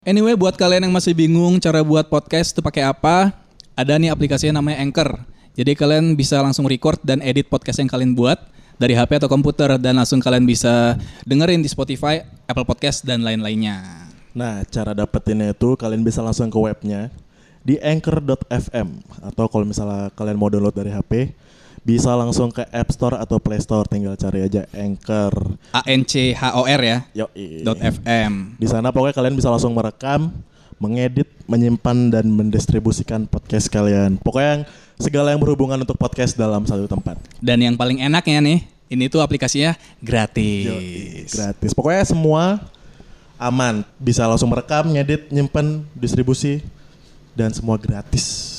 Anyway, buat kalian yang masih bingung cara buat podcast itu pakai apa, ada nih aplikasinya namanya Anchor. Jadi kalian bisa langsung record dan edit podcast yang kalian buat dari HP atau komputer dan langsung kalian bisa dengerin di Spotify, Apple Podcast dan lain-lainnya. Nah, cara dapetinnya itu kalian bisa langsung ke webnya di anchor.fm atau kalau misalnya kalian mau download dari HP bisa langsung ke App Store atau Play Store, tinggal cari aja Anchor. ANCHOR ya. Yoi. .fm. Di sana pokoknya kalian bisa langsung merekam, mengedit, menyimpan dan mendistribusikan podcast kalian. Pokoknya segala yang berhubungan untuk podcast dalam satu tempat. Dan yang paling enaknya nih, ini tuh aplikasinya gratis. Yoi, gratis. Pokoknya semua aman, bisa langsung merekam, ngedit, nyimpen, distribusi dan semua gratis.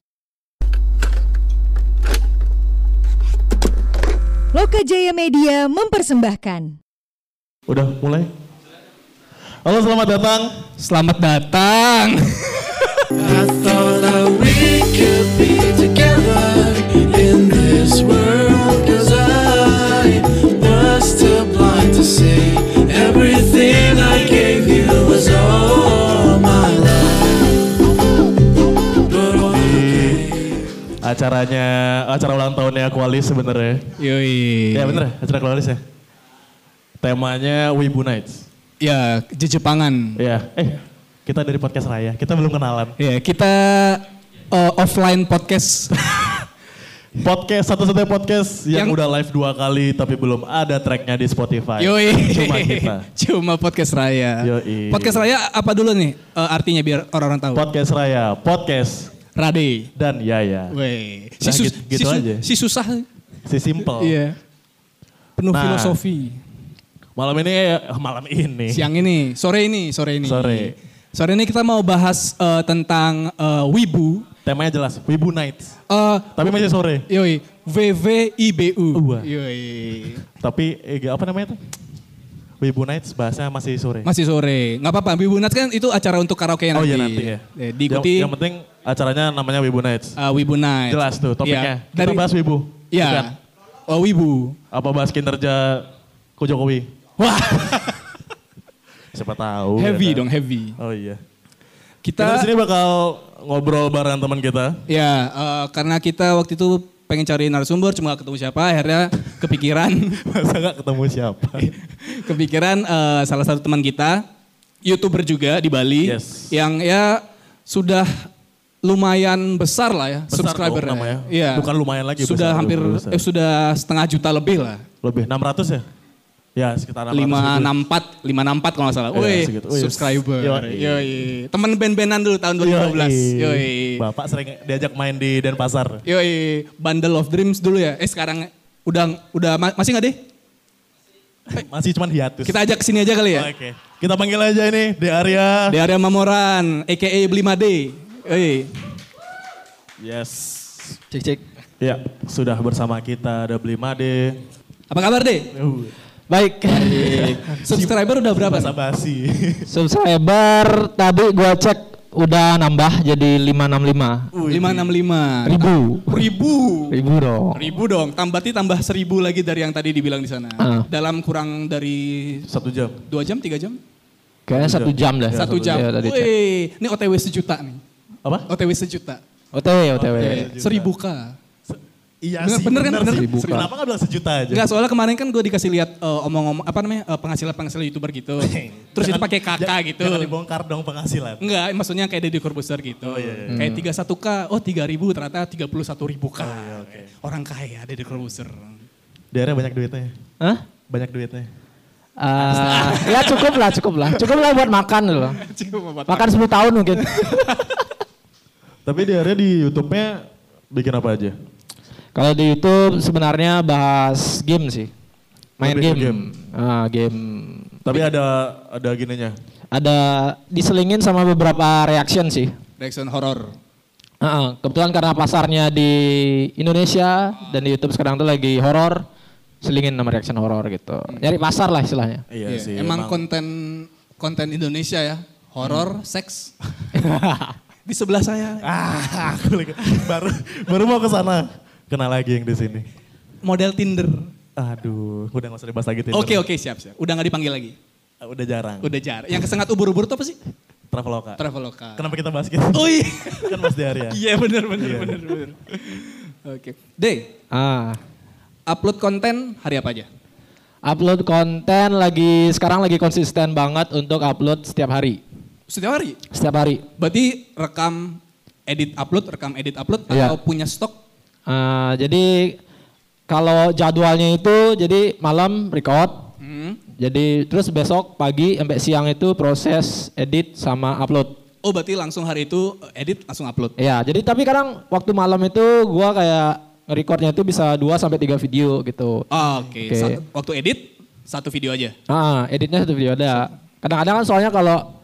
Loka Jaya Media mempersembahkan. Udah mulai? Halo, selamat datang. Selamat datang. I thought that we could be together in this world, 'cause I was too blind to see everything I gave you was all my life. But Acara ulang tahunnya Aqualis sebenarnya. Yoi. Ya bener, acara Aqualis ya. Temanya Wibu Nights. Ya, Jepangan. Ya, kita dari podcast Raya, kita belum kenalan. Ya, kita offline podcast. Podcast, satu-satunya podcast yang Yang- udah live 2 kali tapi belum ada tracknya di Spotify. Yoi. Cuma kita. Cuma podcast Raya. Yoi. Podcast Raya apa dulu nih artinya biar orang-orang tahu? Podcast Raya, podcast Rade. dan Yaya. Weh. Nah, gitu aja. Si susah. Si simple. Iya. Penuh Nah. filosofi. Malam ini. Siang ini, sore ini. Sore. Sore ini kita mau bahas tentang Wibu. Temanya jelas, Wibu Nights. Tapi masih sore. Yoi, WWIBU. Wah. Yoi. Tapi apa namanya tuh? Wibu Nights bahasanya masih sore. Masih sore. Nggak apa-apa, Wibu Nights kan itu acara untuk karaoke nanti. Oh iya nanti ya. Diikuti Yang penting acaranya namanya Wibu Nights. Wibu Nights. Jelas tuh topiknya. Iya. Kita bahas Wibu. Bukan? Iya. Oh, Wibu. Apa bahas kinerja Ko Jokowi? Wah, Siapa tahu. heavy ya kan? dong, heavy. Oh iya. Kita di Kita, sini bakal ngobrol bareng teman kita. ya karena kita waktu itu pengen cari narasumber cuma gak ketemu siapa, akhirnya kepikiran, Masa gak ketemu siapa? kepikiran salah satu teman kita, YouTuber juga di Bali, Yes. yang ya sudah lumayan besar lah ya, Besar subscribernya. dong namanya. Iya. Bukan lumayan lagi, Sudah besar, hampir, besar. sudah 1,5 juta lebih lah. Lebih 600 ya? Ya sekitar 600 lebih. 564 kalau nggak salah. Iya, Wih, segitu. Wih, subscriber. yoi. Yoi. Temen band-bandan dulu tahun 2012. Yoi. Bapak sering diajak main di Denpasar. Yoi, Bundle of Dreams dulu ya. Sekarang masih nggak deh? Masih cuman hiatus. Kita ajak kesini aja kali ya. Oke. Kita panggil aja ini di area. Di area Mamoran, a.k.a. Blimade. Yoi. Yes. Cek. Ya, sudah bersama kita ada Blimade. Apa kabar deh? Baik, Subscriber udah berapa? Basa basi. subscriber tadi gua cek udah nambah jadi 565. 565. Ribu dong. Ribu dong. Tambah 1.000 lagi dari yang tadi dibilang di sana. Dalam kurang dari 1 jam. 2 jam, 3 jam? Kayaknya 1 jam dah. 1 jam. Iya, tadi cek. Wih, ini OTW sejuta nih. Apa? OTW sejuta. OTW. 1.000K. Iya Bener- sih. bener kan? Bener. Sih. Kenapa gak bilang sejuta aja? Enggak, soalnya kemarin kan gue dikasih lihat penghasilan YouTuber gitu. Terus itu pakai kakak gitu. Jangan dibongkar dong penghasilan. Enggak, maksudnya kayak Deddy Corbuzier gitu. Oh, iya. Kayak 31K, 3.000 ternyata 31.000K. Oke. Orang kaya Deddy Corbuzier. Daerah banyak duitnya. Hah? Banyak duitnya. Ya cukup lah buat makan loh. Makan 10 tahun mungkin. Tapi daerah di YouTube-nya bikin apa aja? Kalau di YouTube sebenarnya bahas game sih. Main Lebih ke game. Game. Tapi ada gininya. Ada diselingin sama beberapa reaction sih. Reaction horror. Kebetulan karena pasarnya di Indonesia dan di YouTube sekarang tuh lagi horor, selingin sama reaction horor gitu. Nyari pasar lah istilahnya. Iya sih. Emang konten Indonesia ya, horor, seks. Di sebelah saya. Aku baru mau ke sana. Kenal lagi yang di sini. Model Tinder. Aduh, udah gak usah dibahas lagi Tinder. Oke, siap. Udah gak dipanggil lagi. Udah jarang. Udah jar. Yang kesengat ubur-ubur itu apa sih? Traveloka. Traveloka. Kenapa kita bahas gitu? Oh iya. Kan Mas Diar ya. Iya benar. Oke. Dey, upload konten hari apa aja? Upload konten sekarang lagi konsisten banget untuk upload setiap hari. Setiap hari? Setiap hari. Berarti rekam edit upload Iya. atau punya stok? Jadi kalau jadwalnya itu jadi malam record. Jadi terus besok pagi sampai siang itu proses edit sama upload. Oh berarti langsung hari itu edit langsung upload? Iya, jadi tapi kadang waktu malam itu gua kayak recordnya itu bisa 2 sampai 3 video gitu. Oke. Oke. Waktu edit satu video aja? Editnya 1 video ada. Kadang-kadang kan soalnya kalau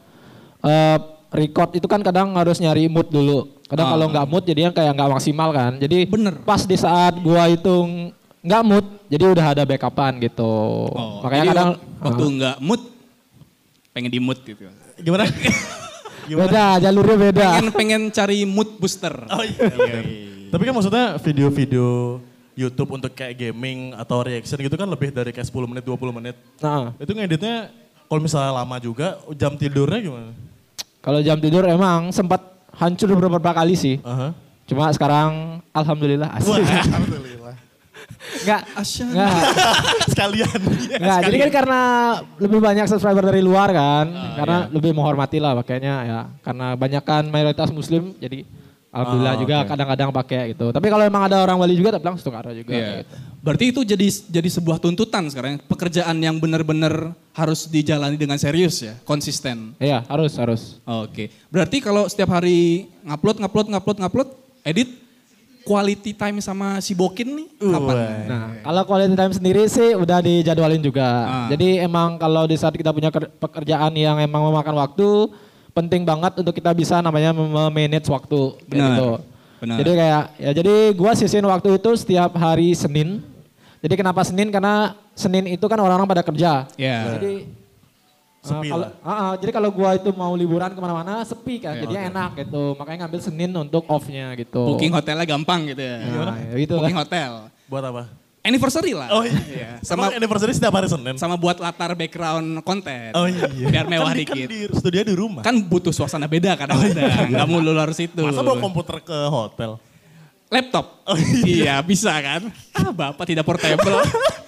record itu kan kadang harus nyari mood dulu. Kadang kalau nggak mood jadinya kayak nggak maksimal kan. Jadi Bener. pas di saat gua itu nggak mood, jadi udah ada backupan gitu. Oh, Makanya jadi kadang waktu nggak mood, pengen di mood gitu. Gimana? beda, jalurnya beda. Pengen cari mood booster. Oh iya. Tapi kan maksudnya video-video YouTube untuk kayak gaming atau reaction gitu kan lebih dari kayak 10 menit, 20 menit. Nah, Itu ngeditnya kalau misalnya lama juga, jam tidurnya gimana? kalau jam tidur emang sempat hancur beberapa kali sih. Aha. Cuma sekarang alhamdulillah asik. Alhamdulillah. Enggak. Sekalian. Enggak, jadi kan karena lebih banyak subscriber dari luar kan. Karena lebih menghormati lah pakainya ya. Karena banyak kan mayoritas muslim jadi alhamdulillah juga kadang-kadang pakai gitu. Tapi kalau emang ada orang Bali juga tapi langsung ada juga Iya. gitu. Berarti itu jadi sebuah tuntutan sekarang. Pekerjaan yang benar-benar harus dijalani dengan serius ya, konsisten. Iya, harus. Oke. Berarti kalau setiap hari ngupload, edit, quality time sama si Bokin nih kapan? Nah, kalau quality time sendiri sih udah dijadwalin juga. Jadi emang kalau di saat kita punya pekerjaan yang emang memakan waktu, penting banget untuk kita bisa namanya memanage waktu kayak Benar, gitu. benar. Jadi kayak jadi gua sisin waktu itu setiap hari Senin. Jadi kenapa Senin? Karena Senin itu kan orang-orang pada kerja. Iya. Jadi Sepi kalau jadi kalau gua itu mau liburan kemana-mana sepi kan, jadinya enak gitu. Makanya ngambil Senin untuk off-nya gitu. Booking hotelnya gampang gitu ya. Nah, ya gitu Booking lah. hotel. Buat apa? Anniversary lah. Oh iya. Sama Sama anniversary setiap hari Senin. sama buat latar background konten. Oh iya. Biar mewah kan dikit. di studio di rumah. Kan butuh suasana beda kadang-kadang. Nggak mulu harus itu. Masa bawa komputer ke hotel? Laptop. Oh, iya bisa kan. Bapak tidak portable.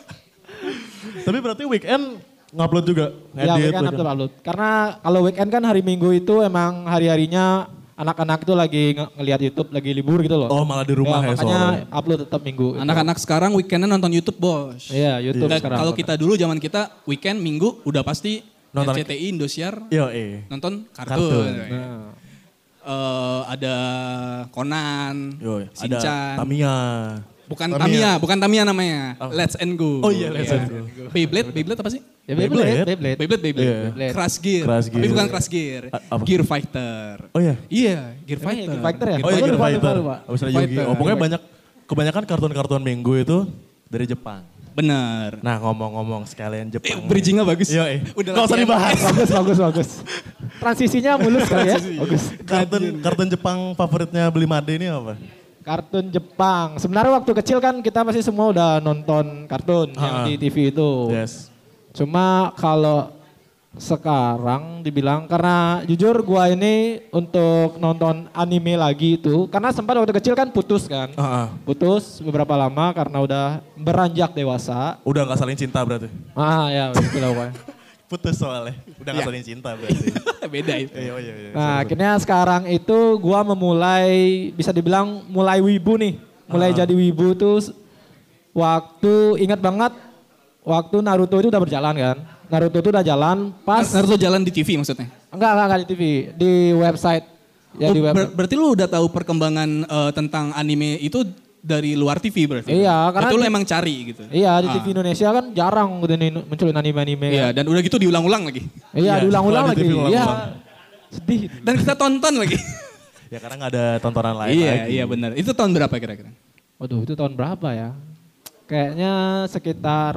Tapi berarti weekend ngupload juga? Ya weekend upload. Karena kalau weekend kan hari Minggu itu emang hari-harinya anak-anak itu lagi ngelihat YouTube, lagi libur gitu loh. Oh malah di rumah ya, makanya soalnya. upload tetap Minggu. gitu. Anak-anak sekarang weekendnya nonton YouTube bos. Iya YouTube Dan sekarang. kalau kita dulu zaman kita weekend Minggu udah pasti Nonton- RCTI, Indosiar Yo nonton kartun. Kartun. Nah, Ada Conan, Yo, ada Shinchan. Tamiya. Bukan Tamiya namanya. Let's and Go. Oh iya, Let's and Go. Beyblade apa sih? ya Beyblade. Beyblade. Iya. Crash Gear. Crash Tapi Gear. bukan Crash Gear. Apa? Gear Fighter. Oh iya? Iya, Gear Emang Fighter. Gear Fighter ya? Oh iya, Gear lupa, Fighter. lupa. Abis ada Fighter. Yu-Gi-Oh. Pokoknya kebanyakan kartun-kartun minggu itu dari Jepang. Bener. Nah ngomong-ngomong sekalian Jepang. Bridgingnya bagus. Iya, Udah nggak usah latihan. dibahas. bagus. Transisinya mulus kali ya. Bagus. Kartun Jepang favoritnya Beli Made ini apa? Kartun Jepang. Sebenarnya waktu kecil kan kita pasti semua udah nonton kartun yang di TV itu. Yes. Cuma kalau sekarang dibilang karena jujur gua ini untuk nonton anime lagi itu karena sempat waktu kecil kan putus kan. Putus beberapa lama karena udah beranjak dewasa. Udah nggak saling cinta berarti? Ya itulah pokoknya. Putus soalnya. Udah nggak saling cinta berarti. Beda itu. Iya. Nah akhirnya sekarang itu gua bisa dibilang mulai wibu nih. Mulai jadi wibu tuh waktu ingat banget waktu Naruto itu udah berjalan kan. Naruto itu udah jalan pas. Naruto jalan di TV maksudnya? Enggak di TV, di website. Ya di website. Berarti lu udah tahu perkembangan tentang anime itu dari luar TV berarti? Iya, karena itu lu emang cari gitu? Iya di TV Indonesia kan jarang udah munculin anime-anime. Iya, Kan. dan udah gitu diulang-ulang lagi. Iya diulang-ulang di lagi. TV Iya. ulang-ulang. Sedih. Dan kita tonton lagi. Ya karena nggak ada tontonan lain lagi. Iya benar. Itu tahun berapa kira-kira? Waduh itu tahun berapa ya? Kayaknya sekitar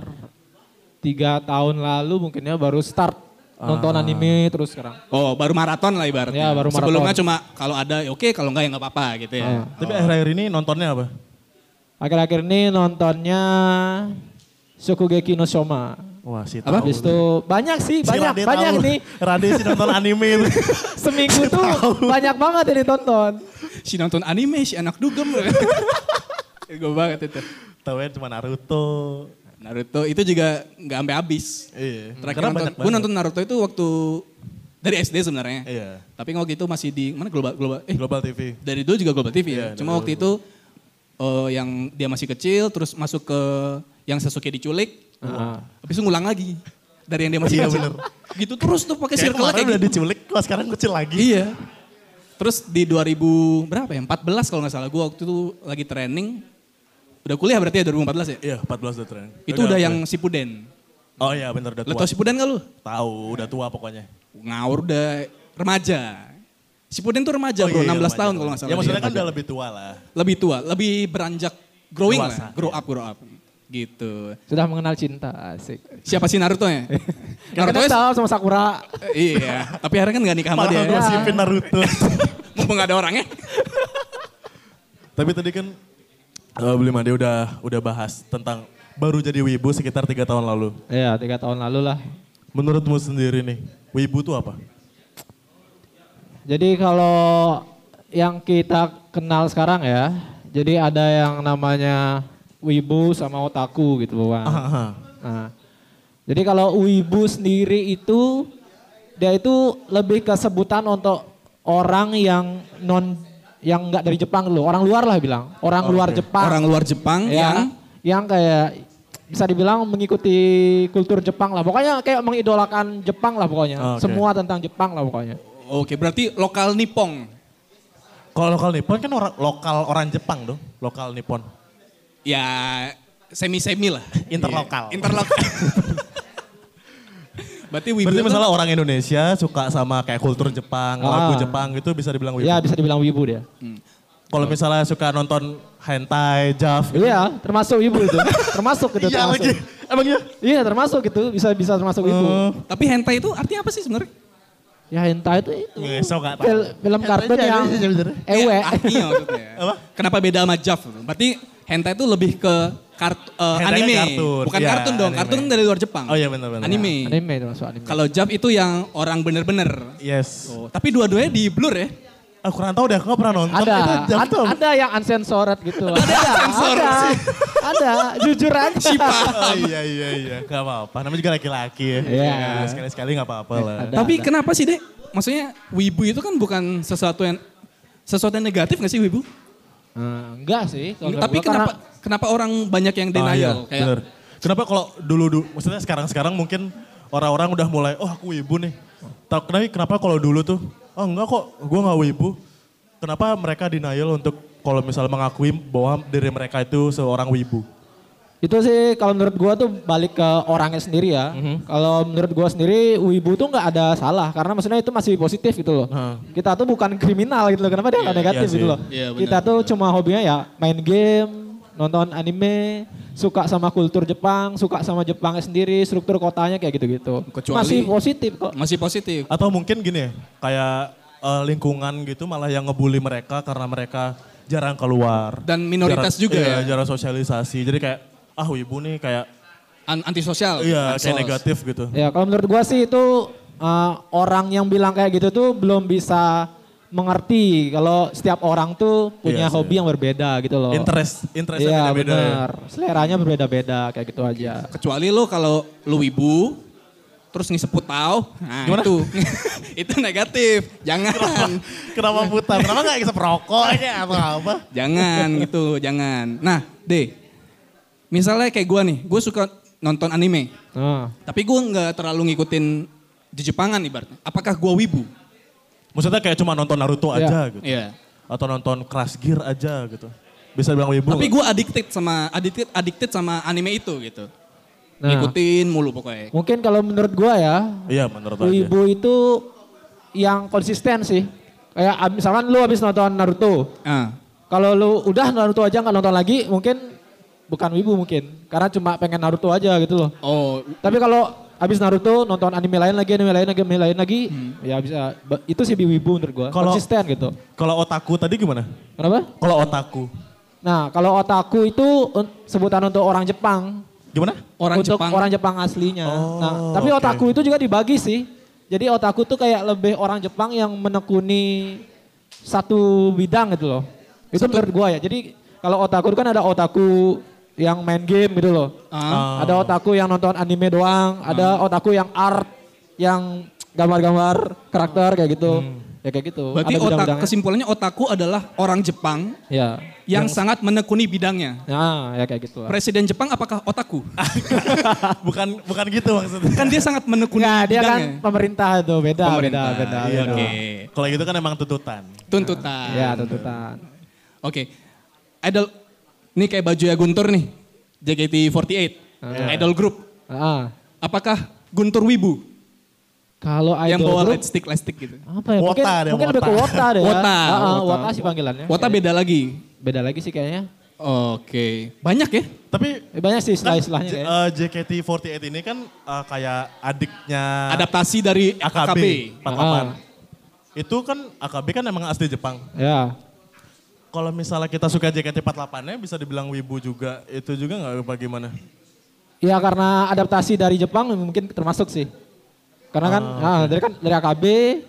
3 tahun lalu mungkinnya baru start nonton anime terus sekarang. Oh baru maraton lah ibaratnya. Iya, baru maraton. Sebelumnya cuma kalau ada ya oke, kalau enggak ya nggak apa-apa gitu ya. Tapi akhir-akhir ini nontonnya apa? Akhir-akhir ini nontonnya Shokugeki no Soma. Wah, si Apa? tahu. Habis itu banyak sih, banyak tahu. nih. Rade sih nonton anime itu. Seminggu tuh banyak banget yang ditonton. Si nonton anime, si anak dugem. Gue banget itu. Tahu ya cuma Naruto. Naruto itu juga nggak sampai habis. Iya. Terakhir Karena nonton, banyak gue banget. nonton Naruto itu waktu dari SD sebenarnya. Iya. Tapi waktu itu masih di mana global Global TV. dari dulu juga Global TV Iya, ya. Cuma dari waktu itu yang dia masih kecil terus masuk ke yang Sasuke diculik. Habis itu ngulang lagi dari yang dia masih Iya, kecil. bener. Gitu terus tuh pakai Kayak circle kemarin kayak udah gitu. diculik, kok sekarang kecil lagi. Iya. Terus di 2000 berapa ya? 14 kalau nggak salah. Gue waktu itu lagi training. Udah kuliah berarti ya 2014 ya? Iya, 14 udah tren. Itu udah yang Shippuden. Oh iya bener udah Lo tua. tau Shippuden gak lu? Tahu, udah tua pokoknya. Ngawur udah remaja. Shippuden tuh remaja bro, 16 remaja. tahun kalau nggak salah. Ya maksudnya dia. kan udah lebih tua lah. Lebih tua, lebih beranjak growing Dewasa, lah. Grow up. Gitu. Sudah mengenal cinta, asik. Siapa sih Naruto ya? Naruto tahu sama Sakura. Iya, tapi akhirnya kan gak nikah sama Malah dia. ngosipin Naruto. Mumpung gak ada orangnya. Tapi tadi kan Beli Made udah bahas tentang baru jadi wibu sekitar 3 tahun lalu. Iya, 3 tahun lalu lah. Menurutmu sendiri nih, wibu tuh apa? Jadi kalau yang kita kenal sekarang ya, jadi ada yang namanya wibu sama otaku gitu Bang. Nah, jadi kalau wibu sendiri itu, dia itu lebih ke sebutan untuk orang yang nggak dari Jepang dulu, orang luar lah bilang, orang luar Jepang. Orang luar Jepang ya, yang kayak bisa dibilang mengikuti kultur Jepang lah, pokoknya kayak mengidolakan Jepang lah pokoknya, semua tentang Jepang lah pokoknya. Oke, berarti lokal Nippon. Kalau lokal Nippon kan orang Jepang dong, lokal Nippon. Ya semi-semi lah. Interlokal. Iya, interlokal. Berarti wibu Berarti itu misalnya orang Indonesia suka sama kayak kultur Jepang, lagu Jepang gitu bisa dibilang wibu. Ya bisa dibilang wibu dia. Kalau misalnya suka nonton hentai, JAV. Iya, termasuk wibu itu. Termasuk gitu. Iya termasuk. lagi, emang iya? Iya termasuk gitu, bisa termasuk wibu. Tapi hentai itu artinya apa sih sebenarnya? Ya hentai itu. Ngesok gak tahu. Film kartun aja yang sih sebenarnya. ewe. Ya, artinya maksudnya. Apa? Kenapa beda sama JAV? Berarti hentai itu lebih ke Hentai anime. kartun. Bukan Iya, kartun dong, anime. kartun kan dari luar Jepang. Oh iya benar-benar. Anime. Anime termasuk anime. Kalau JAV itu yang orang bener-bener. Yes. Oh, tapi dua-duanya di blur ya? Aku kurang tahu deh, aku gak pernah nonton. Itu JAV tuh apa? Ada yang uncensored gitu. Ada, jujur aja. Oh iya. Gak apa-apa, namanya juga laki-laki ya. Iya. Sekali-sekali gak apa-apa lah. Ada. Tapi kenapa sih Dek? Maksudnya wibu itu kan bukan sesuatu yang negatif gak sih wibu? Enggak sih. kalau menurut Tapi gua, kenapa orang banyak yang denial? iya, Kayak, bener. Kenapa kalau dulu, maksudnya sekarang mungkin orang-orang udah mulai, oh aku wibu nih. Tapi kenapa kalau dulu tuh, oh enggak kok, gue gak wibu. Kenapa mereka denial untuk kalau misalnya mengakui bahwa diri mereka itu seorang wibu? itu sih kalau menurut gua tuh balik ke orangnya sendiri ya. Kalau menurut gua sendiri wibu tuh nggak ada salah karena maksudnya itu masih positif gitu loh. Kita tuh bukan kriminal gitu loh. Kenapa dia nggak negatif iya gitu sih. loh. Iya, benar, Kita tuh cuma hobinya ya main game, nonton anime, suka sama kultur Jepang, suka sama Jepangnya sendiri, struktur kotanya kayak gitu-gitu. Kecuali- Masih positif kok. masih positif. Atau mungkin gini ya, kayak lingkungan gitu malah yang ngebully mereka karena mereka jarang keluar. Dan minoritas juga ya. Jarang sosialisasi. Jadi kayak, wibu nih kayak, Antisosial. iya ansos. kayak negatif gitu. Ya kalau menurut gua sih itu orang yang bilang kayak gitu tuh belum bisa mengerti kalau setiap orang tuh punya Iya sih. hobi yang berbeda gitu loh. Interestnya Iya beda-beda ya. benar. Seleranya berbeda-beda kayak gitu aja. Kecuali lo kalau lu wibu, terus ngisep putau, nah Gimana? itu itu negatif. Jangan, Kenapa putar? Kenapa gak isep rokok aja atau apa? jangan gitu, jangan. Nah, misalnya kayak gue nih, gue suka nonton anime, Nah, tapi gue nggak terlalu ngikutin di Jepangan ibaratnya. Apakah gue wibu? Maksudnya kayak cuma nonton Naruto Iya. aja gitu. Iya. Atau nonton Crash Gear aja gitu. Bisa bilang wibu Tapi nggak? gue addicted sama anime itu gitu. Nah. Ngikutin mulu pokoknya. mungkin kalau menurut gua ya, Iya menurut aja. wibu itu yang konsisten sih. Kayak misalkan lu habis nonton Naruto. Ah. Kalau lu udah Naruto aja nggak nonton lagi, mungkin bukan wibu mungkin. Karena cuma pengen Naruto aja gitu loh. Oh, Tapi kalau habis Naruto nonton anime lain lagi, ya bisa. Itu sih wibu menurut gua. Kalau- Konsisten gitu. Kalau otaku tadi gimana? Kenapa? Kalau otaku. Nah kalau otaku itu sebutan untuk orang Jepang. Gimana? Orang untuk Jepang. orang Jepang aslinya. Oh, Nah, tapi oke. otaku itu juga dibagi sih. Jadi otaku tuh kayak lebih orang Jepang yang menekuni satu bidang gitu loh. Itu menurut gua ya. Jadi kalau otaku itu kan ada otaku yang main game gitu loh. Ah. Ada otaku yang nonton anime doang, ada otaku yang art, yang gambar-gambar karakter kayak gitu. Ya kayak gitu. Berarti Ada bidang-bidangnya. kesimpulannya otaku adalah orang Jepang Ya. yang sangat menekuni bidangnya. Nah, ya kayak gitu. Presiden Jepang apakah otaku? bukan gitu maksudnya. Kan dia sangat menekuni Enggak, dia kan bidangnya. pemerintah itu beda, Pemerintah. beda. Iya beda. dong. Oke. Kalau gitu kan emang tuntutan. Tuntutan. Ya, tuntutan. Oke. Idol, ini kayak baju ya Guntur nih. JKT48. Idol group. Ah. Apakah Guntur Wibu? Kalau Yang idol bawa group, lightstick gitu. apa ya? Wota deh, mungkin lebih ke Wota. Wota deh ya. Wota, Wota. Wota sih panggilannya. Wota beda lagi. Beda lagi sih kayaknya. Oke. Banyak ya? Tapi Banyak sih kan istilah-istilahnya kayaknya. JKT48 ini kan kayak adiknya Adaptasi dari AKB AKB. 48. Itu kan AKB kan emang asli Jepang. Ya. Kalau misalnya kita suka JKT48-nya bisa dibilang wibu juga. Itu juga nggak bagaimana? Ya karena adaptasi dari Jepang mungkin termasuk sih. Karena kan dari AKB,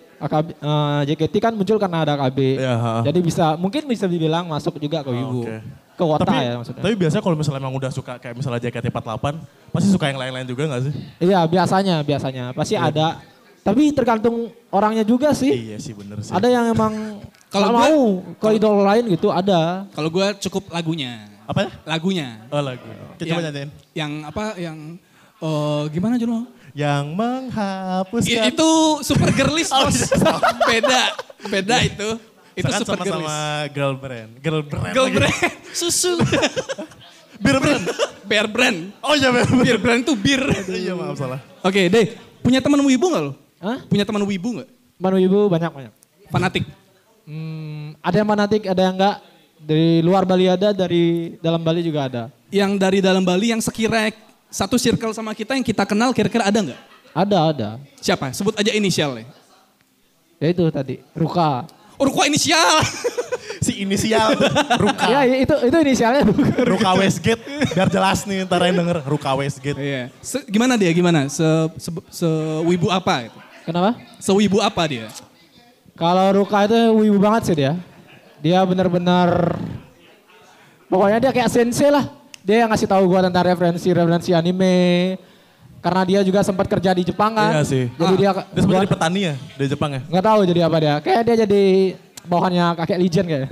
JKT kan muncul karena ada AKB. Iya, ha. Jadi mungkin bisa dibilang masuk juga ke Wibu. Oke. Ke Wota tapi, ya maksudnya. Tapi biasanya kalau misalnya emang udah suka kayak misalnya JKT48, pasti suka yang lain-lain juga gak sih? Iya biasanya. Pasti ada. Tapi tergantung orangnya juga sih. Iya sih bener sih. Ada yang emang Kalau kalau mau ke idol lain gitu ada. Kalau gue cukup lagunya. Apa ya? Lagunya. Oh lagu. Kita coba nyanyiin. Yang apa? Yang gimana Juno? Yang menghapuskan. Itu super girlies bos. Beda itu. Itu Misalkan super girlies. sama-sama girl brand. Girl brand. Susu. Beer brand. Bear brand. Oh iya beer brand. Beer brand tuh bir. Iya maaf salah. Oke deh. Punya teman wibu gak lo? Hah? Punya teman wibu gak? Manu Wibu banyak. Fanatik. Ada yang fanatik, ada yang enggak. Dari luar Bali ada, dari dalam Bali juga ada. Yang dari dalam Bali yang sekira satu circle sama kita yang kita kenal kira-kira ada nggak? Ada. Siapa? Sebut aja inisialnya. Ya itu tadi, Ruka. Oh, kok inisial? Si inisial Ruka. Ya itu inisialnya Ruka. Ruka Westgate. Biar jelas nih ntar yang denger. Ruka Westgate. Iya. Gimana dia? Gimana? Sewibu apa? Gitu? Kenapa? Sewibu apa dia? Kalau Ruka itu wibu banget sih dia. Dia benar-benar, pokoknya dia kayak sensei lah. Dia yang ngasih tahu gua tentang referensi anime. Karena dia juga sempat kerja di Jepang kan. Iya sih. Jadi dia Dia sebenarnya petani ya di Jepang ya? nggak tahu jadi apa dia. Kayak dia jadi bawahannya kakek Legend kayaknya.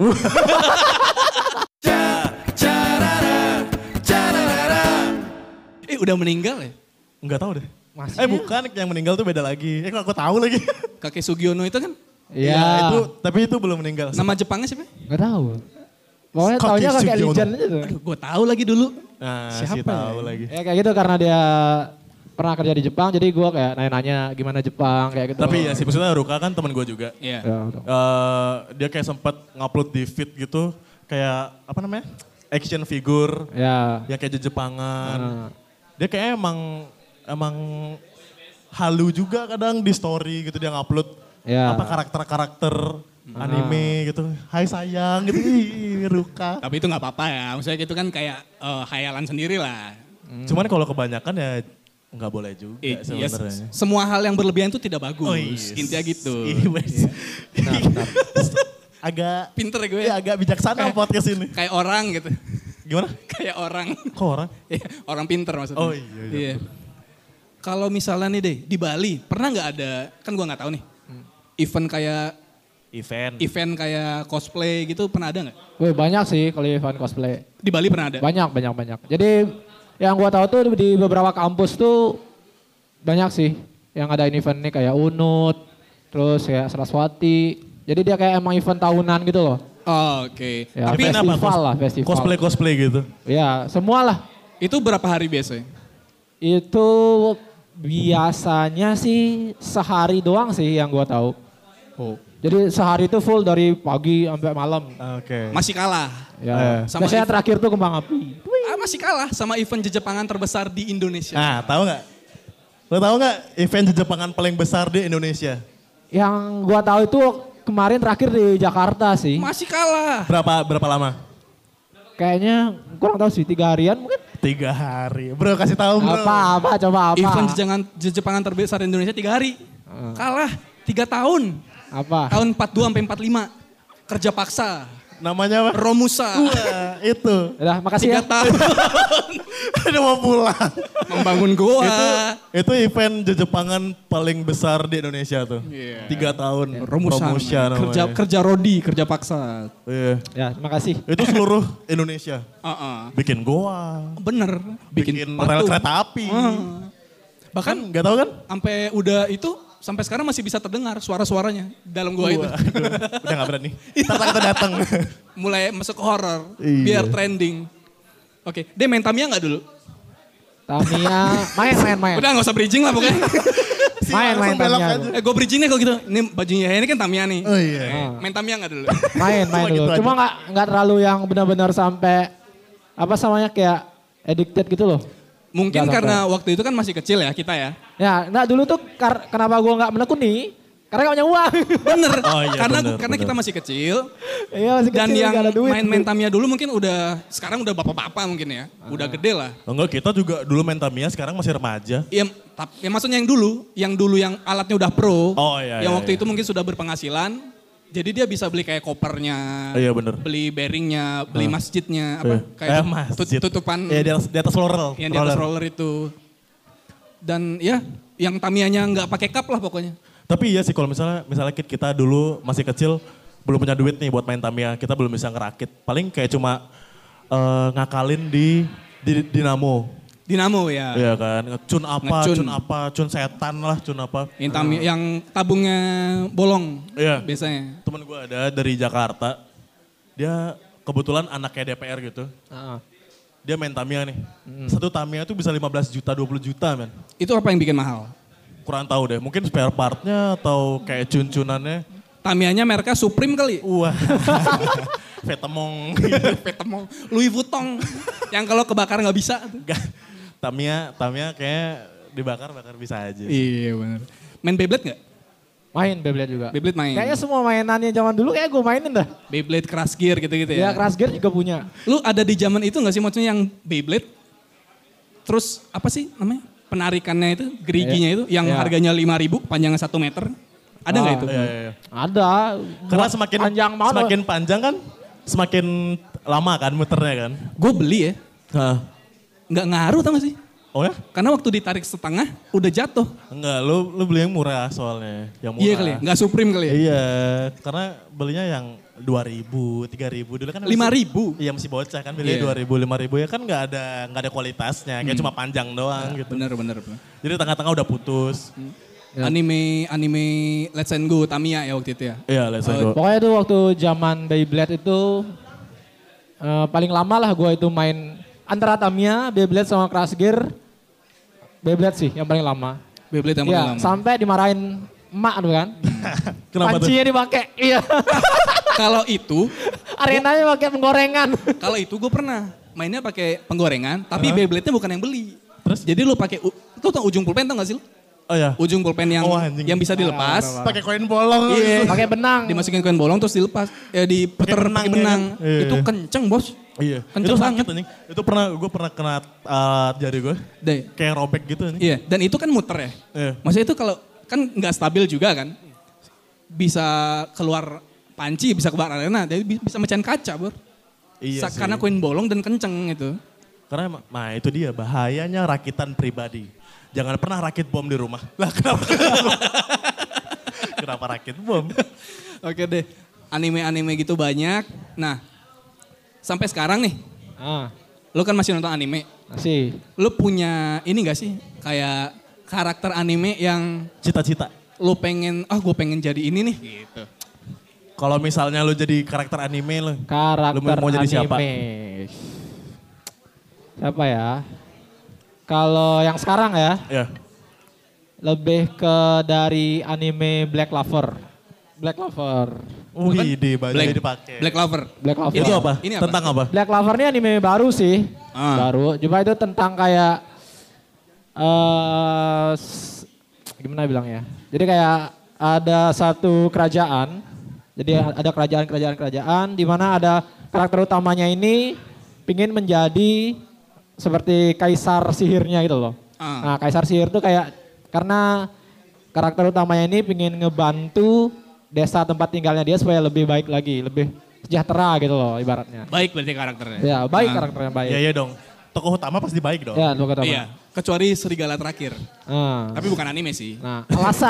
Udah meninggal ya? Enggak tahu deh. Masih ya? Bukan yang meninggal tuh beda lagi. Kok aku tahu lagi. Kakek Sugiono itu kan? Iya. Itu tapi itu belum meninggal. Nama Jepangnya siapa? Nggak tahu. Pokoknya Scott taunya kakek Sugiono. Legend aja tuh. Aduh, gue tahu lagi dulu. Nah, Siapa si tahu ya? lagi. Ya kayak gitu karena dia pernah kerja di Jepang, jadi gue kayak nanya-nanya gimana Jepang kayak gitu. Tapi ya sih maksudnya Ruka kan teman gue juga. Iya. Ya, betul. Dia kayak sempat ngupload di feed gitu kayak apa namanya? Action figure Ya. yang kayak Jepangan. Nah. Dia kayak emang halu juga kadang di story gitu dia ngupload Ya. apa karakter-karakter anime gitu. Hai sayang gitu. Ih, Ruka. Tapi itu nggak apa-apa ya. Maksudnya itu kan kayak khayalan sendiri lah. Cuman kalau kebanyakan ya nggak boleh juga Iya, sebenarnya. semua hal yang berlebihan itu tidak bagus. Oh, yes. Intinya gitu. Iya, wes. Benar. Agak Pinter ya gue. ya agak bijaksana podcast ini. Kayak orang gitu. Gimana? Kayak orang. Kok orang? Iya, orang pinter maksudnya. Oh, iya. Kalau misalnya nih deh di Bali, pernah nggak ada? Kan gua nggak tahu nih. Event event kayak cosplay gitu pernah ada nggak? Wih, banyak sih kalau event cosplay. Di Bali pernah ada? Banyak. Jadi yang gua tahu tuh di beberapa kampus tuh banyak sih yang ada event ini kayak Unut, terus kayak Saraswati. Jadi dia kayak emang event tahunan gitu loh. Oh, oke. Ya, Tapi Event apa? festival lah, festival. Cosplay gitu. Ya, semua lah. itu berapa hari biasanya? Itu biasanya sih sehari doang sih yang gua tahu. Oh. Jadi sehari itu full dari pagi sampai malam. Oke. Masih kalah. Ya. Sama Biasanya event- terakhir tuh kembang api. Masih kalah sama event Jepangan terbesar di Indonesia. Nah, tahu nggak? Lo tahu nggak event Jepangan paling besar di Indonesia? Yang gua tahu itu kemarin terakhir di Jakarta sih. Masih kalah. Berapa lama? Kayaknya kurang tahu sih 3 harian mungkin. 3 3 hari. Bro kasih tahu bro. Apa coba apa? Event Jepangan terbesar di Indonesia 3 hari. Kalah 3 tahun. Apa? Tahun 42 sampai 45. Kerja paksa. Namanya apa? Romusa. Wah, itu. Udah, makasih 3 ya. tahun. Udah mau pulang. Membangun goa. Itu event Jepangan paling besar di Indonesia tuh. 3 tahun. Romusa. namanya. Kerja rodi, kerja paksa. Iya. Ya, makasih. Itu seluruh Indonesia. Bikin goa. Bener. Bikin rel patung. kereta api. Bahkan Gak tahu kan? sampai udah itu sampai sekarang masih bisa terdengar suara-suaranya dalam gua itu. Udah gak berani. Ntar kita datang. Mulai masuk horor Iya. biar trending. Oke, dia main Tamiya nggak dulu? Tamiya, main. Udah nggak usah bridging lah pokoknya. Main langsung belok Tamiya. aja. Gue bridging deh kalau gitu. Ini bajunya ini kan Tamiya nih. Oh iya. Main Tamiya nggak dulu? Main Cuma dulu. gitu aja. Cuma nggak terlalu yang benar-benar sampai apa namanya kayak addicted gitu loh. Mungkin Nggak karena waktu itu kan masih kecil ya kita ya. Ya, nah dulu tuh kenapa gua nggak menekuni? Karena gak punya uang. Bener. Oh iya, karena bener. kita masih kecil. Iya masih Dan kecil, yang nggak ada duit. main Tamiya dulu mungkin sekarang udah bapak-bapak mungkin ya. Udah gede lah. Enggak, kita juga dulu main Tamiya, sekarang masih remaja. Ya, maksudnya yang dulu yang alatnya udah pro. Oh, iya, Yang iya, waktu iya. itu mungkin sudah berpenghasilan. Jadi dia bisa beli kayak kopernya. Iya bener. Beli bearingnya, beli masjidnya, apa? Iya. Kayak Masjid. tutupan Iya di atas roller. yang di atas roller itu. Dan ya, yang Tamiyanya nggak pakai kap lah pokoknya. Tapi iya sih kalau misalnya kita dulu masih kecil belum punya duit nih buat main Tamiya, kita belum bisa ngerakit. Paling kayak cuma ngakalin di dinamo. Dinamo ya. Iya kan, cun setan lah, cun apa. Yang yang tabungnya bolong Iya. biasanya. Temen gue ada dari Jakarta, dia kebetulan anaknya DPR gitu. Dia main Tamiya nih. Satu Tamiya tuh bisa 15 juta, 20 juta men. Itu apa yang bikin mahal? Kurang tahu deh, mungkin spare partnya atau kayak cun-cunannya. Tamiyanya mereknya Supreme kali. Wah, Vetemong. Vetemong, Louis Vuitton. Yang kalau kebakar nggak bisa. Tamiya kayak dibakar bisa aja. Iya benar. Main Beyblade nggak? Main Beyblade juga. Beyblade main. Kayaknya semua mainannya zaman dulu kayak gue mainin dah. Beyblade, Crash Gear gitu-gitu Ya ya. Crash Gear juga punya. Lu ada di zaman itu nggak sih maksudnya yang Beyblade? Terus apa sih namanya? Penarikannya itu, geriginya itu yang Iya. harganya 5.000, panjangnya 1 meter. Ada nggak itu? Iya. Ada. Karena Buat semakin panjang panjang kan, semakin lama kan muternya kan. Gue beli ya, nggak ngaruh tau gak sih? Oh ya? Karena waktu ditarik setengah udah jatuh. Enggak, lu beli yang murah soalnya. Yang murah. Iya kali ya, nggak Supreme kali ya. Iya, karena belinya yang 2.000, 3.000 dulu kan. 5.000? Iya masih bocah kan, belinya 2.000, 5.000 ya kan nggak ada kualitasnya, kayak cuma panjang doang gitu. Bener. Jadi tengah-tengah udah putus. Anime Let's and Go Tamiya ya waktu itu ya. Iya, let's go. Pokoknya tuh waktu zaman Beyblade itu paling lama lah gue itu main antara Tamiya, Beyblade sama Crash Gear. Beyblade sih yang paling lama. Beyblade yang Iya, paling lama. sampai dimarahin emak tuh kan. Kenapa tuh? Pancinya dipakai. Iya. Kalau itu, Arenanya pakai penggorengan. gue pernah mainnya pakai penggorengan, tapi Beyblade-nya bukan yang beli. Terus? Jadi lu pakai, lu tau ujung pulpen tau gak sih lu? Oh ya. Ujung pulpen yang Oh, anjing. yang bisa dilepas. Pakai koin bolong. Iya. Pakai benang. Dimasukin koin bolong terus dilepas. Ya diputer Pakai pakai benang, benang. ya kan? Iya. Itu kenceng bos. Iya. Kenceng Itu banget. sakit anjing. Itu gue pernah kena jari gue. Deh. Kayak robek gitu anjing. Iya, dan itu kan muter ya. Iya. Maksudnya itu kalau kan nggak stabil juga kan. Bisa keluar panci, bisa keluar arena, jadi bisa mecahin kaca, Bor. Iya sih. Karena koin bolong dan kenceng itu. Karena itu dia bahayanya rakitan pribadi. Jangan pernah rakit bom di rumah. Lah kenapa? Kenapa rakit bom? Oke deh. Anime-anime gitu banyak. Nah, sampai sekarang nih, lu kan masih nonton anime. Masih. Lu punya ini gak sih kayak karakter anime yang Cita-cita. lu pengen, gue pengen jadi ini nih gitu. Kalau misalnya lu jadi karakter anime lu. Karakter Lu mau jadi anime. siapa? Siapa ya? Kalau yang sekarang ya, Ya. lebih ke dari anime Black Clover. Black Clover. Wih, di baju dipakai. Black Clover. Black Clover. Itu apa? Ini apa? Tentang apa? Black Clover ini anime baru sih. Baru. Cuma itu tentang kayak gimana bilangnya? Jadi kayak ada satu kerajaan. Jadi ada kerajaan di mana ada karakter utamanya ini pingin menjadi seperti kaisar sihirnya gitu loh. Nah kaisar sihir tuh kayak karena karakter utamanya ini pengen ngebantu desa tempat tinggalnya dia supaya lebih baik lagi, lebih sejahtera gitu loh ibaratnya. Baik berarti karakternya. Ya baik karakternya baik. Iya dong. Tokoh utama pasti baik dong. Ya tokoh utama. Iya, kecuali serigala terakhir. Tapi bukan anime sih. Nah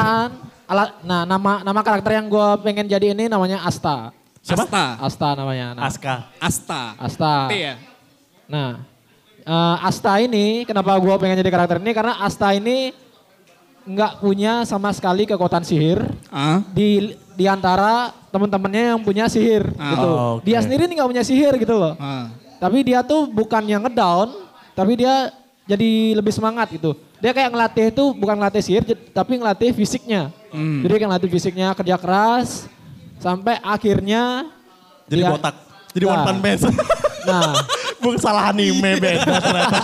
nama karakter yang gue pengen jadi ini namanya Asta. Siapa? Asta namanya. Nah, Asta. T ya? Nah, Asta ini kenapa gue pengen jadi karakter ini karena Asta ini nggak punya sama sekali kekuatan sihir di antara teman-temannya yang punya sihir gitu. Okay. Dia sendiri nggak punya sihir gitu loh. Tapi dia tuh bukan yang ngedown, tapi dia jadi lebih semangat gitu. Dia kayak ngelatih itu bukan ngelatih sihir, tapi ngelatih fisiknya. Jadi kayak ngelatih fisiknya, kerja keras, sampai akhirnya jadi botak, jadi One Punch Man. Nah, bukan salah anime beda ternyata.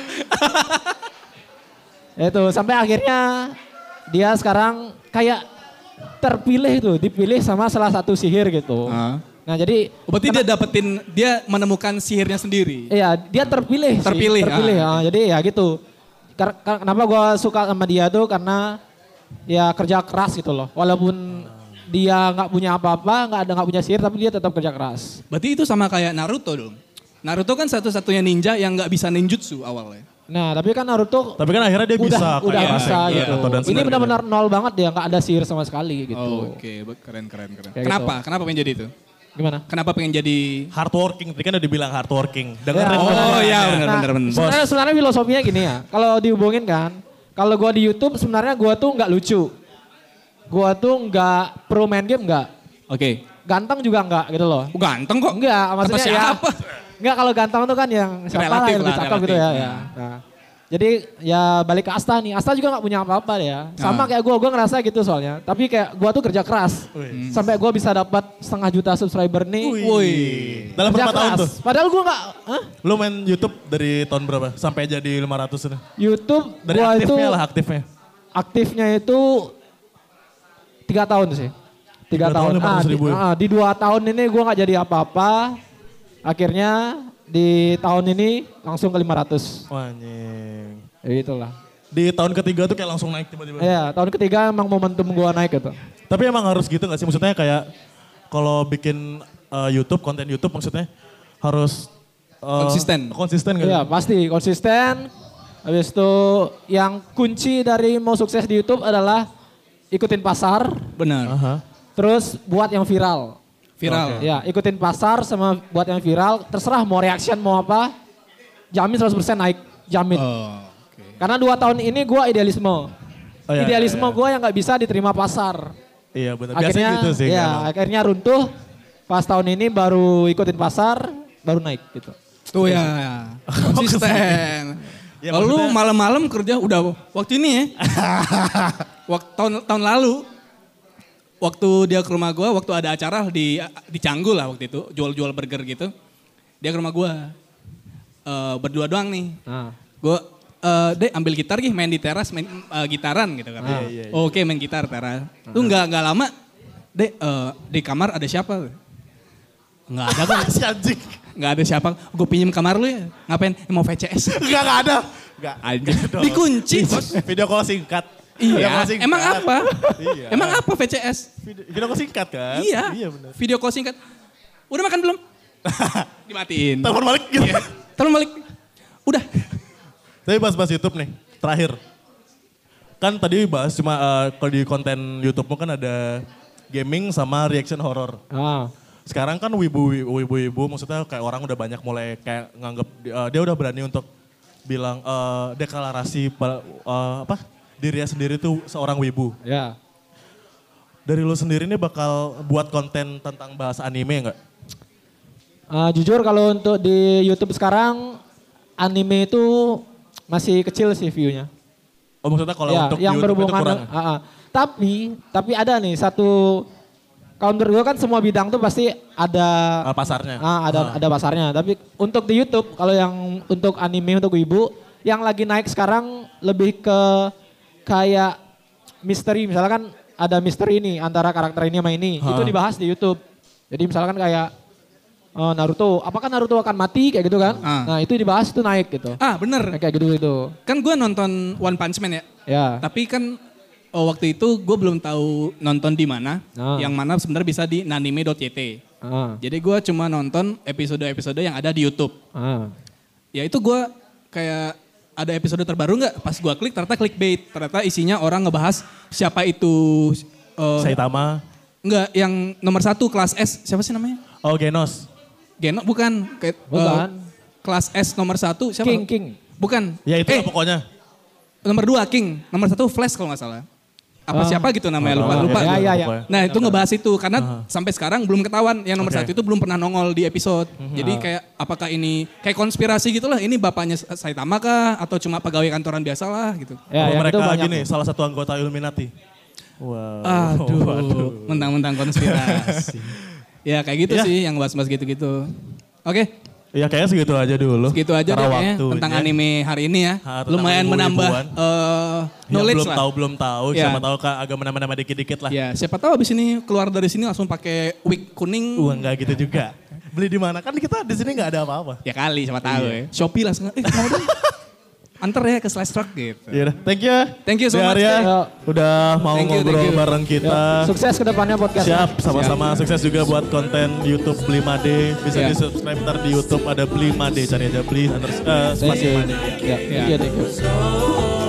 Itu sampai akhirnya dia sekarang kayak terpilih tuh, dipilih sama salah satu sihir gitu. Nah jadi, berarti dia menemukan sihirnya sendiri. Iya, dia terpilih. Jadi ya gitu. Kenapa gue suka sama dia tuh karena dia kerja keras gitu loh. Walaupun dia nggak punya apa-apa, nggak punya sihir, tapi dia tetap kerja keras. Berarti itu sama kayak Naruto dong. Naruto kan satu-satunya ninja yang nggak bisa ninjutsu awalnya. Nah tapi kan Naruto tapi kan akhirnya dia udah bisa gitu. Ini benar-benar nol banget dia, nggak ada sihir sama sekali gitu. Oke, keren. Kenapa? Kenapa pengen jadi itu? Gimana? Kenapa pengen jadi hardworking? Tadi kan udah dibilang hardworking. Dengerin. Benar. Sebenarnya filosofinya gini ya. Kalau dihubungin kan, kalau gua di YouTube sebenarnya gua tuh nggak lucu. Gua tuh nggak pro main game nggak. Oke. Ganteng juga nggak gitu loh. Ganteng kok. Enggak, maksudnya siapa? Enggak kalau ganteng tuh kan yang siapa lah yang lebih cakep gitu ya. Nah, jadi ya balik ke Asta nih. Asta juga nggak punya apa-apa ya. Sama kayak gue ngerasa gitu soalnya. Tapi kayak gue tuh kerja keras. Sampai gue bisa dapat 500 juta subscriber nih. Wih. Dalam berapa tahun tuh? Padahal gue nggak. Lu main YouTube dari tahun berapa? Sampai jadi 500 ini? YouTube dari gua aktifnya itu, lah aktifnya. Aktifnya itu 3 tahun sih. 3 tahun. Di 2 tahun ini gue nggak jadi apa-apa. Akhirnya di tahun ini langsung ke 500. Wah anjing. Ya itulah. Di tahun ketiga tuh kayak langsung naik tiba-tiba. Iya, tahun ketiga emang momentum gua naik gitu. Tapi emang harus gitu gak sih? Maksudnya kayak kalau bikin YouTube, konten YouTube maksudnya harus konsisten gak? Iya pasti konsisten. Habis itu yang kunci dari mau sukses di YouTube adalah ikutin pasar. Benar. Terus buat yang viral. Okay. Ya, ikutin pasar sama buat yang viral, terserah mau reaction mau apa, jamin 100% naik, jamin. Karena 2 tahun ini gue idealisme. Idealisme gue yang gak bisa diterima pasar. Iya benar, biasanya akhirnya, gitu sih. Ya, akhirnya runtuh, pas tahun ini baru ikutin pasar, baru naik gitu. Tuh ya, konsisten. Lalu malam-malam kerja udah waktu ini ya. tahun lalu. Waktu dia ke rumah gue, waktu ada acara di Canggu lah waktu itu, jual-jual burger gitu. Dia ke rumah gue, berdua doang nih. Gue, Dek ambil gitar gih, main di teras, main gitaran gitu kan. Oke main gitar teras. Tuh nggak lama, Dek di kamar ada siapa? Nggak ada kan? Si anjing. Nggak ada siapa, gue pinjem kamar lu ya, ngapain? Mau VCS? Nggak ada. Nggak. Anjing, dikunci. Video call singkat. Iya, emang apa? Emang apa VCS? Video call singkat kan? Iya benar. Video call singkat. Udah makan belum? Dimatiin. Telepon balik gitu. Iya. Telepon balik. Udah. Tapi bahas YouTube nih, terakhir. Kan tadi bahas cuma kalau di konten YouTube-mu kan ada gaming sama reaction horror. Sekarang kan wibu-wibu maksudnya kayak orang udah banyak mulai kayak nganggep dia udah berani untuk bilang deklarasi dirinya sendiri tuh seorang wibu. Ya. Dari lu sendiri nih bakal buat konten tentang bahas anime nggak? Jujur kalau untuk di YouTube sekarang anime itu masih kecil sih view-nya. Oh maksudnya kalau ya, untuk yang YouTube berhubungan itu kurang? Tapi ada nih satu, kalau menurut gue kan semua bidang tuh pasti ada pasarnya. Ada pasarnya. Tapi untuk di YouTube kalau yang untuk anime untuk wibu yang lagi naik sekarang lebih ke kayak misteri, misalkan ada misteri ini antara karakter ini sama ini, itu dibahas di YouTube. Jadi misalkan kayak Naruto, apakah Naruto akan mati kayak gitu kan? Nah itu dibahas itu naik gitu. Bener. Kayak gitu. Kan gue nonton One Punch Man ya. Ya. Tapi kan waktu itu gue belum tahu nonton di mana. Yang mana sebenarnya bisa di nanime.yt. Jadi gue cuma nonton episode-episode yang ada di YouTube. Ya itu gue kayak ada episode terbaru nggak? Pas gue klik ternyata clickbait. Ternyata isinya orang ngebahas siapa itu. Saitama. Enggak, yang nomor 1 kelas S. Siapa sih namanya? Oh Genos. Genos bukan. Bukan. Kelas S nomor 1 siapa? King. Bukan. Ya itu pokoknya. Nomor 2 King, nomor 1 Flash kalau nggak salah. Apa siapa gitu namanya, lupa. Ya. Nah itu ngebahas itu, karena sampai sekarang belum ketahuan. Yang nomor 1 itu belum pernah nongol di episode. Jadi kayak apakah ini kayak konspirasi gitu lah, ini bapaknya Saitama kah? Atau cuma pegawai kantoran biasa lah gitu. Ya, mereka gini, salah satu anggota Illuminati. Wow. Aduh, mentang-mentang konspirasi. Ya kayak gitu sih, yang bahas-bahas gitu-gitu. Oke. Ya kayaknya segitu aja dulu. Segitu aja deh kayaknya tentang anime hari ini ya. Lumayan menambah knowledge lah. Belum tahu. Siapa tahu Kak agak menambah dikit-dikit lah. Ya siapa tahu abis ini keluar dari sini langsung pakai wig kuning. Enggak gitu juga. Beli di mana? Kan kita di sini nggak ada apa-apa. Ya kali siapa tahu ya. Shopee langsung, mau dong. Antar ya ke Slash Truck gitu. Yaudah, thank you so much. Udah mau ngobrol bareng kita. Sukses ke depannya podcast. Siap, sama-sama. Sukses juga buat konten YouTube Beli Made. Bisa di subscribe ntar di YouTube ada Beli Made. Cari aja Beli spasi Made. Thank you.